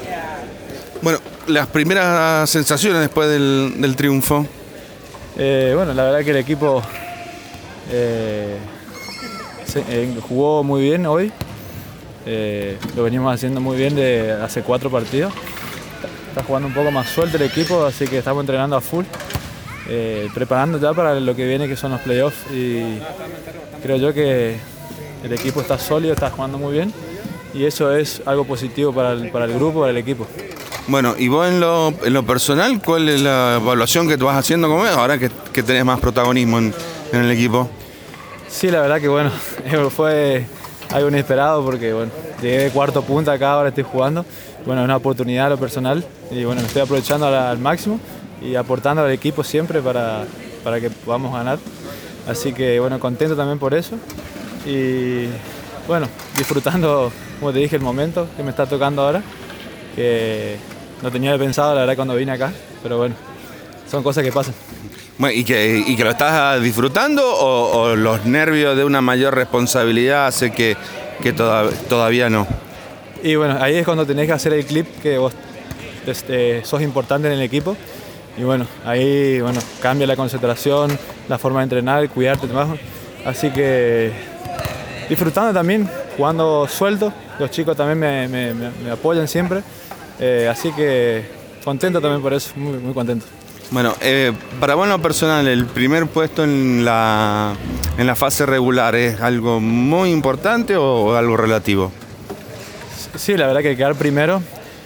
Bueno, las primeras sensaciones después del triunfo. Bueno, la verdad que el equipo jugó muy bien hoy. Lo venimos haciendo muy bien de hace 4 partidos. Está jugando un poco más suelto el equipo, así que estamos entrenando a full. Preparando ya para lo que viene, que son los playoffs, y creo yo que el equipo está sólido, está jugando muy bien, y eso es algo positivo para el grupo, para el equipo. Bueno, y vos en lo personal, ¿cuál es la evaluación que tú vas haciendo como ahora que tenés más protagonismo en el equipo? Sí, la verdad que bueno, fue algo inesperado porque bueno, llegué de cuarto punta acá, ahora estoy jugando. Bueno, es una oportunidad a lo personal y bueno, me estoy aprovechando al máximo y aportando al equipo siempre para que podamos ganar. Así que bueno, contento también por eso y bueno, disfrutando, como te dije, el momento que me está tocando ahora, que no tenía pensado la verdad cuando vine acá, pero bueno, son cosas que pasan. Bueno, ¿y que lo estás disfrutando o los nervios de una mayor responsabilidad hace que todavía no? Y bueno, ahí es cuando tenés que hacer el clip que vos sos importante en el equipo. Y bueno, ahí bueno, cambia la concentración, la forma de entrenar, cuidarte más. Así que disfrutando también, jugando suelto. Los chicos también me apoyan siempre. Así que contento también por eso, muy, muy contento. Bueno, para vos en lo personal, el primer puesto en la fase regular, ¿es algo muy importante o algo relativo? Sí, la verdad que quedar primero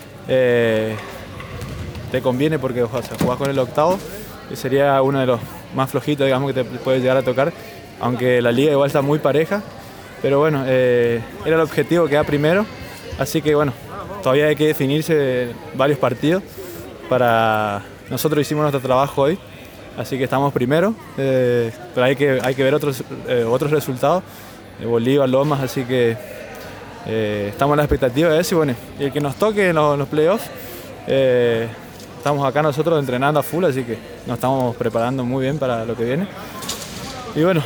te conviene porque jugás con el octavo, que sería uno de los más flojitos, digamos, que te puede llegar a tocar, aunque la liga igual está muy pareja, pero bueno, era el objetivo quedar primero, así que bueno, todavía hay que definirse varios partidos para... Nosotros hicimos nuestro trabajo hoy, así que estamos primero, pero hay que ver otros resultados, Bolívar, Lomas, así que estamos en la expectativa de eso y bueno, y el que nos toque en los playoffs, estamos acá nosotros entrenando a full, así que nos estamos preparando muy bien para lo que viene. Y bueno,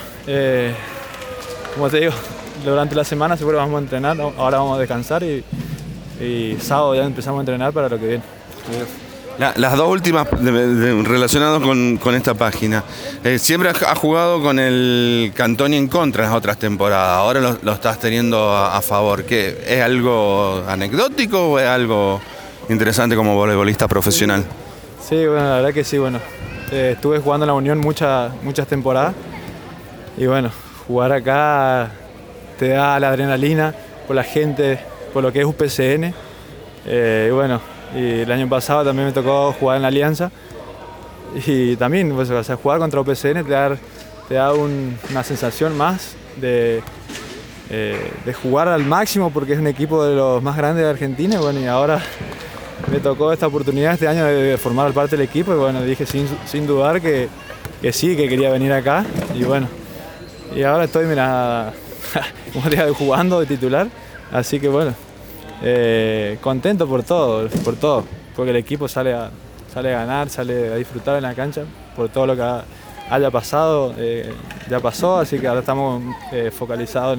como te digo, durante la semana seguro vamos a entrenar, ahora vamos a descansar y sábado ya empezamos a entrenar para lo que viene. Las dos últimas relacionadas con esta página. Siempre has jugado con el Cantoni en contra en las otras temporadas. Ahora lo estás teniendo a favor. ¿Qué, es algo anecdótico o es algo interesante como voleibolista profesional? Sí, bueno, la verdad que sí. Bueno, estuve jugando en la Unión muchas temporadas. Y bueno, jugar acá te da la adrenalina por la gente, por lo que es UPCN. Y bueno, y el año pasado también me tocó jugar en la Alianza y también pues, o sea, jugar contra UPCN te da una sensación más de jugar al máximo porque es un equipo de los más grandes de Argentina y bueno, y ahora me tocó esta oportunidad este año de formar parte del equipo y bueno, dije sin dudar que sí, que quería venir acá y bueno, y ahora estoy mira, como te digo, jugando de titular, así que bueno, contento por todo, porque el equipo sale a ganar, sale a disfrutar en la cancha, por todo lo que haya pasado, ya pasó, así que ahora estamos focalizados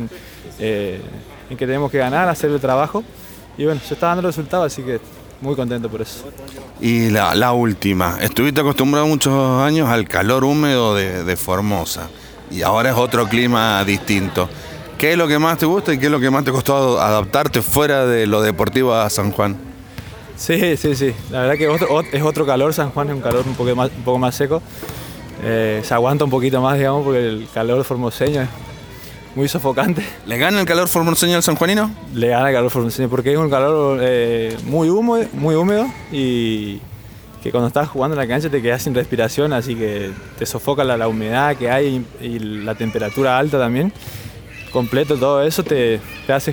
en que tenemos que ganar, hacer el trabajo, y bueno, se está dando resultados, así que muy contento por eso. Y la última, estuviste acostumbrado muchos años al calor húmedo de Formosa, y ahora es otro clima distinto. ¿Qué es lo que más te gusta y qué es lo que más te costó adaptarte fuera de lo deportivo a San Juan? Sí, la verdad que es otro calor, San Juan es un calor un poco más seco. Se aguanta un poquito más, digamos, porque el calor formoseño es muy sofocante. ¿Le gana el calor formoseño al sanjuanino? Le gana el calor formoseño porque es un calor muy húmedo y que cuando estás jugando en la cancha te quedas sin respiración, así que te sofoca la humedad que hay y la temperatura alta también. Completo todo eso te hace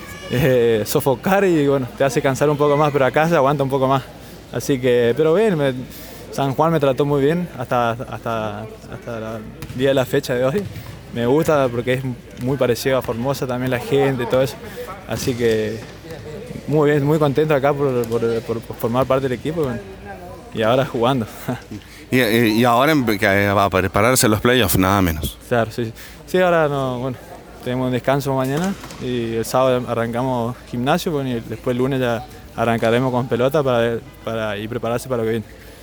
sofocar y bueno, te hace cansar un poco más, pero acá se aguanta un poco más. Así que, pero bien, San Juan me trató muy bien hasta el día de la fecha de hoy. Me gusta porque es muy parecido a Formosa también la gente, todo eso. Así que muy bien, muy contento acá por formar parte del equipo y ahora jugando. Y ahora va a prepararse los playoffs, nada menos. Claro, sí. Sí, ahora no, bueno. Tenemos un descanso mañana y el sábado arrancamos gimnasio, bueno, y después el lunes ya arrancaremos con pelota para y prepararse para lo que viene.